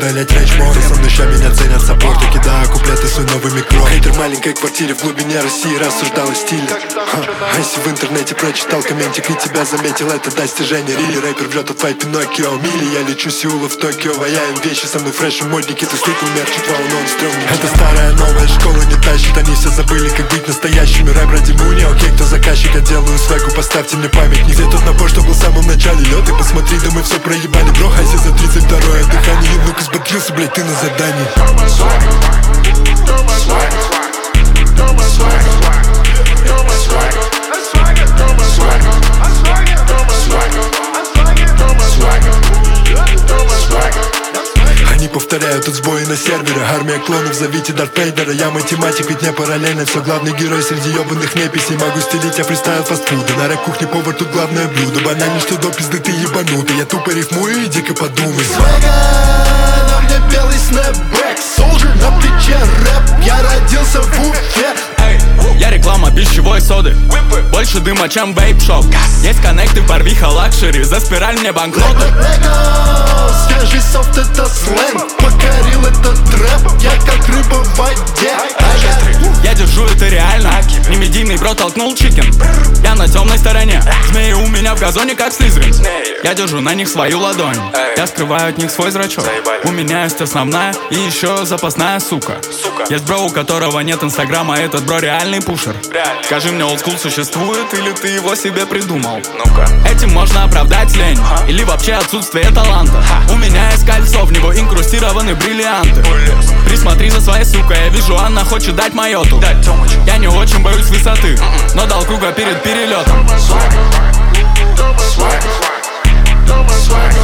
удалять рейдж-мод. Со мной ща меня ценят саппорты, кидаю куплеты свой новый микро. Хейтер в маленькой квартире в глубине России рассуждал о стиле. А если в интернете прочитал комментик и тебя заметил, это достижение. Рили рэпер врет от твоей Пиноккио. Мили, я лечу Сеула в Токио. Ваяем вещи, со мной фреш и модники. Ты слышал мерчит волну, он стрёмный. Это старая новая школа не тащит. Они все забыли, как быть настоящими. Рэп ради муни, окей, кто заказчик, я делаю свеку, поставьте мне памятник. Где тот напор, что был в самом начале лед. И посмотри, да мы все проебали. Бро, хайся за 32-е дыхание. Ну-ка сбодрился, блядь, ты на задании. Они повторяют от сбоя на сервере. Армия клонов, зовите Дарт Вейдера. Я математик, ведь не параллельно. Все главный герой среди ебаных неписей. Могу стелить, я фристайл фастфуда. На рэп-кухне повар, тут главное блюдо. Банально, что до пизды ты ебанутый. Я тупо рифмую и дико подумай. Свега, на мне белый снэпбэк. Солджер на плече рэп. Я родился в Уфе. Я реклама пищевой соды. Больше дыма, чем вейп-шоп. Есть коннекты, порвиха, лакшери. За спираль мне банкноты. Свежий софт, это сленг. Покорил этот рэп. Я как рыба в воде. Я держу это реально. Не медийный бро толкнул чикен. Я на темной стороне. Змеи у меня в газоне, как Слизерин. Я держу на них свою ладонь. Я скрываю от них свой зрачок. У меня есть основная и еще запасная сука. Есть бро, у которого нет инстаграма, этот бро реальный пушер. Скажи мне, олдскул существует или ты его себе придумал? Этим можно оправдать лень или вообще отсутствие таланта. У меня есть кольцо, в него инкрустированы бриллианты. Присмотри за своей сукой, я вижу, она хочет дать майоту. Я не очень боюсь высоты, но дал круга перед перелетом. Swag.